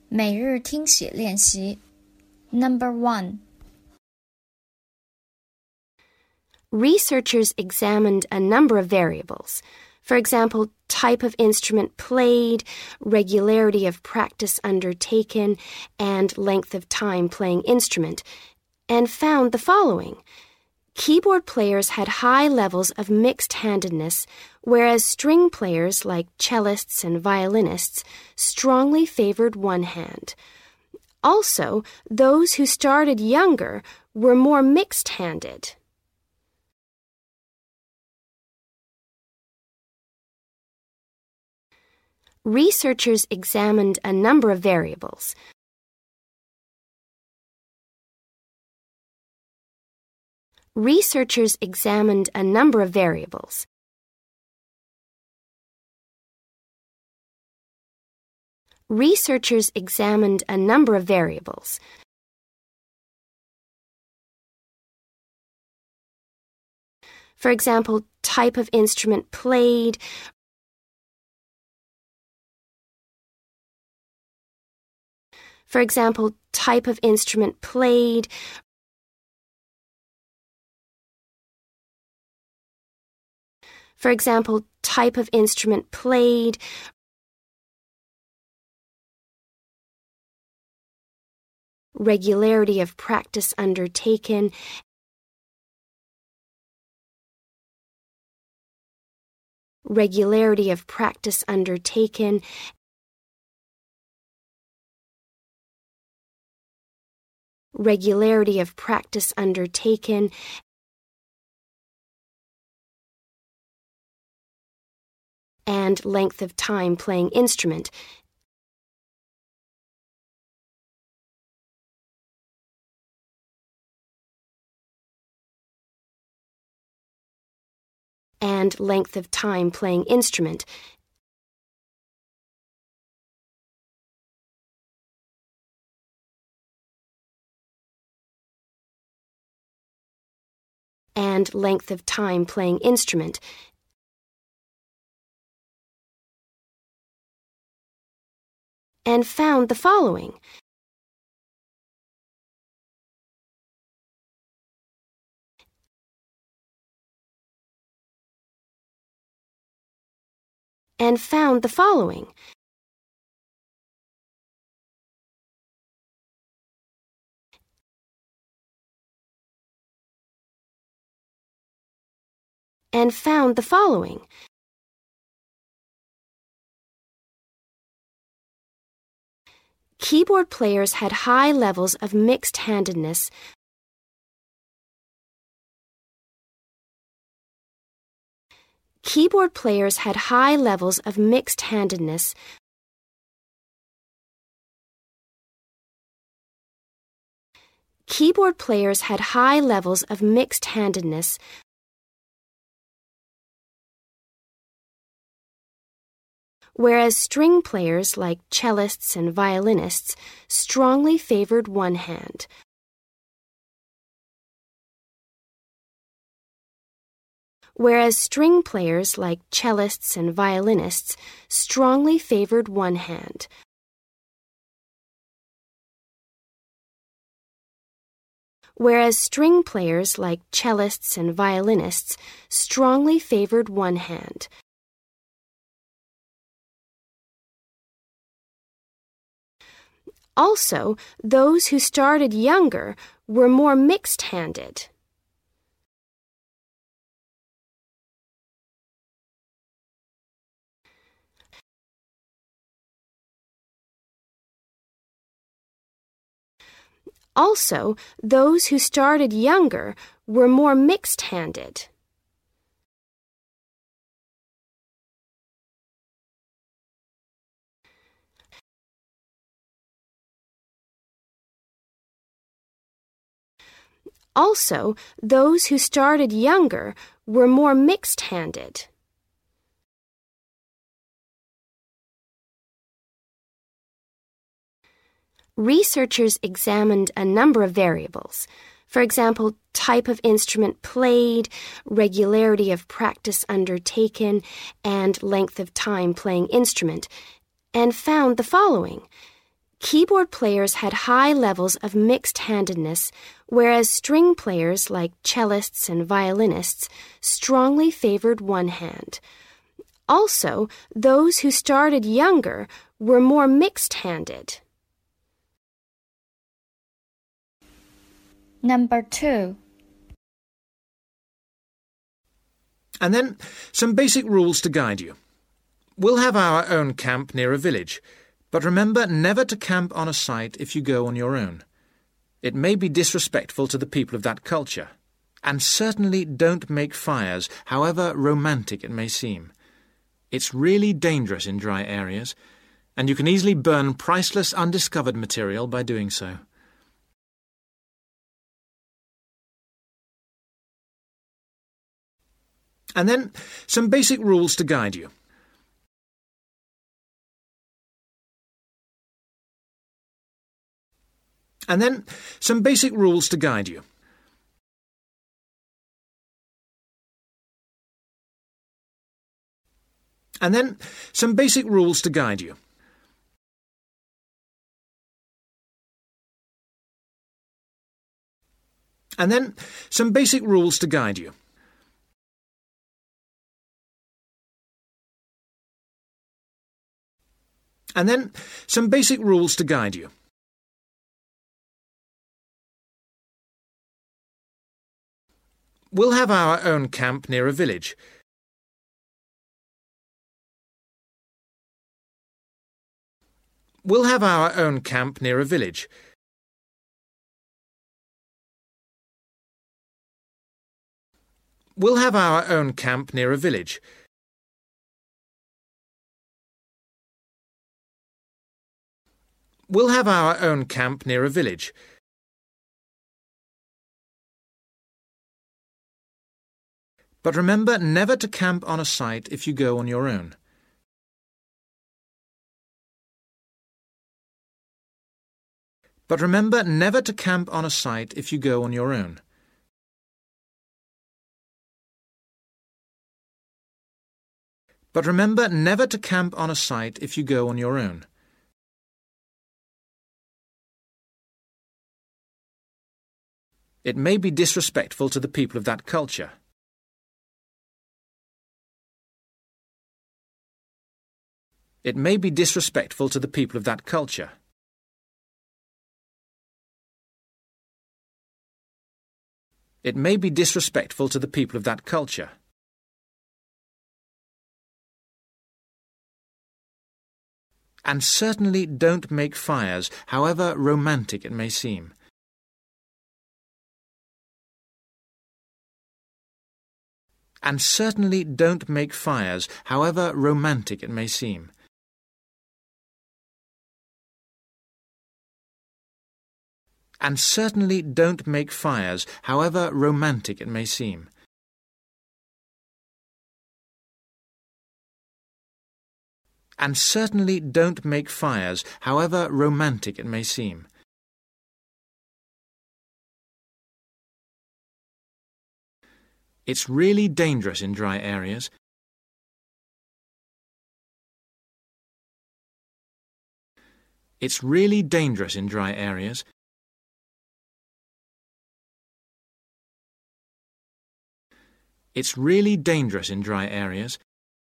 每日听写练习 Number 1 Researchers examined a number of variables. For example, type of instrument played, regularity of practice undertaken, and length of time playing instrument, and found the following. Keyboard players had high levels of mixed-handedness, whereas string players like cellists and violinists strongly favored one hand. Also, those who started younger were more mixed-handed. Researchers examined a number of variables. Researchers examined a number of variables. Researchers examined a number of variables. For example, type of instrument played, For example, type of instrument played, For example, type of instrument played, regularity of practice undertaken, regularity of practice undertaken, regularity of practice undertaken, and length of time playing instrument, and length of time playing instrument, and length of time playing instrument, and found the following. And found the following. And found the following. Keyboard players had high levels of mixed-handedness, Keyboard players had high levels of mixed-handedness, Keyboard players had high levels of mixed-handedness, whereas string players like cellists and violinists strongly favored one hand. Whereas string players like cellists and violinists strongly favored one hand. Whereas string players like cellists and violinists strongly favored one hand. Also, those who started younger were more mixed-handed. Also, those who started younger were more mixed-handed. Also, those who started younger were more mixed-handed. Researchers examined a number of variables. For example, type of instrument played, regularity of practice undertaken, and length of time playing instrument, and found the following. Keyboard players had high levels of mixed-handedness, whereas string players, like cellists and violinists, strongly favored one hand. Also, those who started younger were more mixed-handed. Number 2. And then some basic rules to guide you. We'll have our own camp near a village, but remember never to camp on a site if you go on your own. It may be disrespectful to the people of that culture. And certainly don't make fires, however romantic it may seem. It's really dangerous in dry areas, and you can easily burn priceless undiscovered material by doing so. And then some basic rules to guide you. And then some basic rules to guide you. And then some basic rules to guide you. And then some basic rules to guide you. And then some basic rules to guide you. We'll have our own camp near a village. We'll have our own camp near a village. We'll have our own camp near a village. We'll have our own camp near a village. But remember never to camp on a site if you go on your own. But remember never to camp on a site if you go on your own. But remember never to camp on a site if you go on your own. It may be disrespectful to the people of that culture. It may be disrespectful to the people of that culture. It may be disrespectful to the people of that culture. And certainly don't make fires, however romantic it may seem. And certainly don't make fires, however romantic it may seem. And certainly don't make fires, however romantic it may seem. And certainly don't make fires, however romantic it may seem. It's really dangerous in dry areas. It's really dangerous in dry areas. It's really dangerous in dry areas.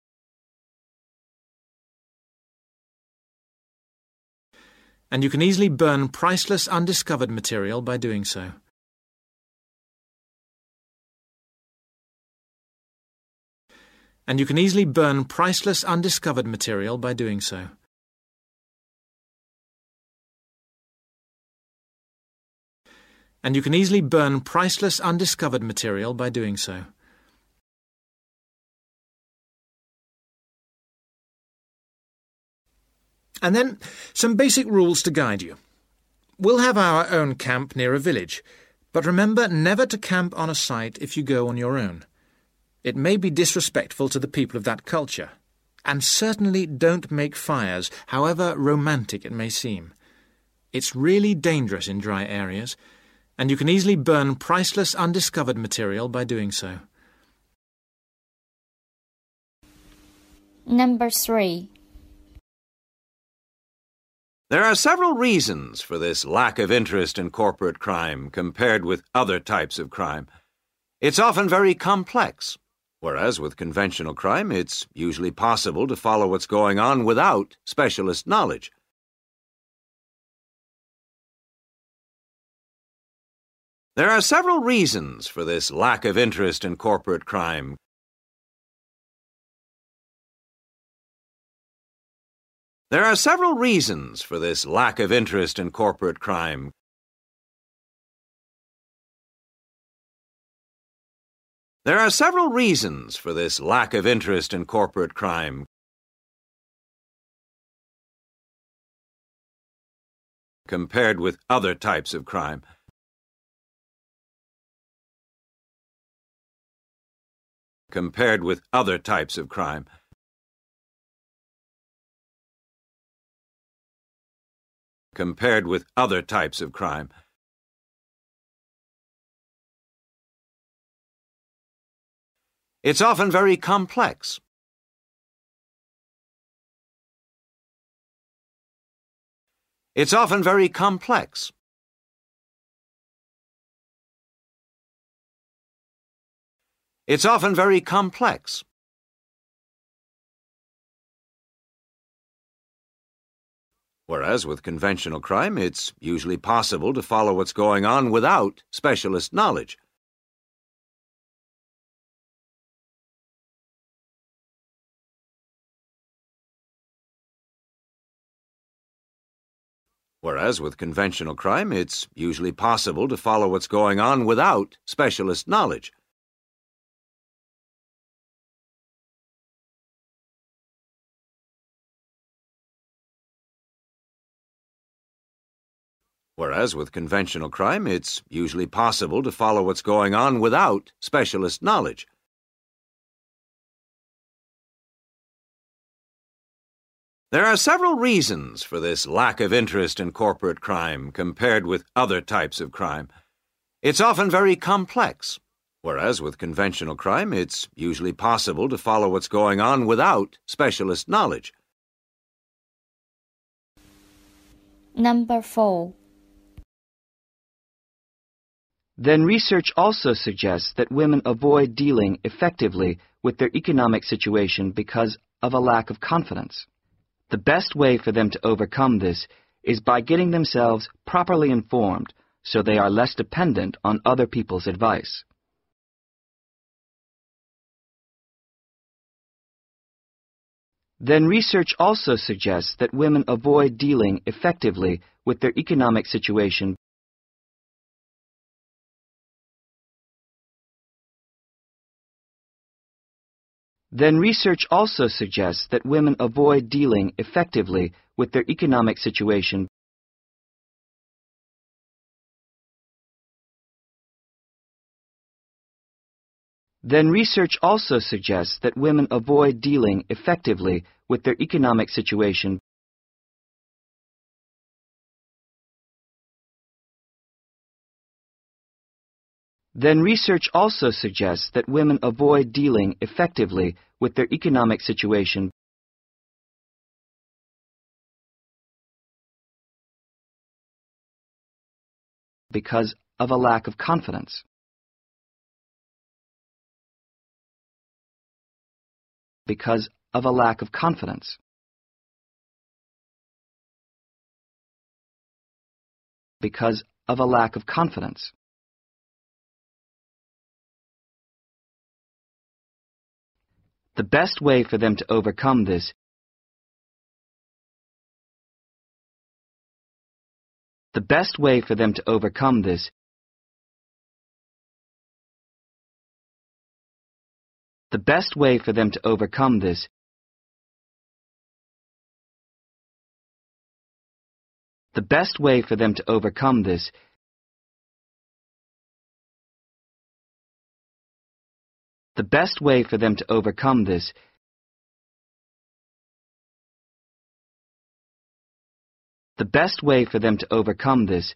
And you can easily burn priceless undiscovered material by doing so. And you can easily burn priceless undiscovered material by doing so. And you can easily burn priceless undiscovered material by doing so. And then some basic rules to guide you. We'll have our own camp near a village, but remember never to camp on a site if you go on your own. It may be disrespectful to the people of that culture. And certainly don't make fires, however romantic it may seem. It's really dangerous in dry areas, and you can easily burn priceless undiscovered material by doing so. Number 3. There are several reasons for this lack of interest in corporate crime compared with other types of crime. It's often very complex, whereas with conventional crime, it's usually possible to follow what's going on without specialist knowledge. There are several reasons for this lack of interest in corporate crime. There are several reasons for this lack of interest in corporate crime. There are several reasons for this lack of interest in corporate crime. Compared with other types of crime. Compared with other types of crime. Compared with other types of crime. It's often very complex. It's often very complex. It's often very complex. Whereas with conventional crime, it's usually possible to follow what's going on without specialist knowledge. Whereas with conventional crime, it's usually possible to follow what's going on without specialist knowledge. Whereas with conventional crime, it's usually possible to follow what's going on without specialist knowledge. There are several reasons for this lack of interest in corporate crime compared with other types of crime. It's often very complex, whereas with conventional crime, it's usually possible to follow what's going on without specialist knowledge. Number 4. Then research also suggests that women avoid dealing effectively with their economic situation because of a lack of confidence. The best way for them to overcome this is by getting themselves properly informed so they are less dependent on other people's advice. Then research also suggests that women avoid dealing effectively with their economic situation Then research also suggests that women avoid dealing effectively with their economic situation Then research also suggests that women avoid dealing effectively with their economic situation Then research also suggests that women avoid dealing effectively with their economic situation because of a lack of confidence. Because of a lack of confidence. Because of a lack of confidence. The best way for them to overcome this The best way for them to overcome this The best way for them to overcome this The best way for them to overcome this The best way for them to overcome this The best way for them to overcome this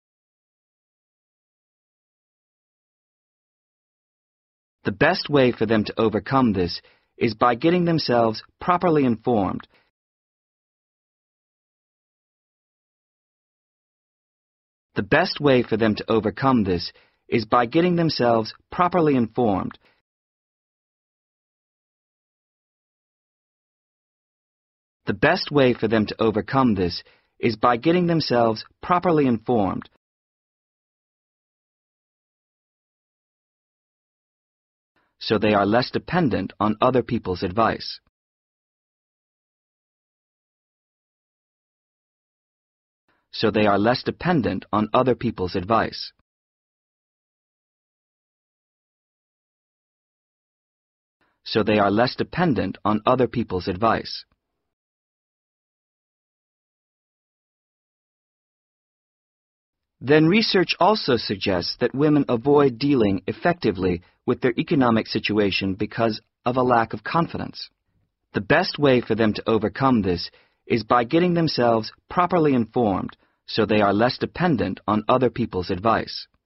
The best way for them to overcome this is by getting themselves properly informed The best way for them to overcome this is by getting themselves properly informed. The best way for them to overcome this is by getting themselves properly informed. So they are less dependent on other people's advice. So they are less dependent on other people's advice. So they are less dependent on other people's advice. Then research also suggests that women avoid dealing effectively with their economic situation because of a lack of confidence. The best way for them to overcome this is by getting themselves properly informed so they are less dependent on other people's advice.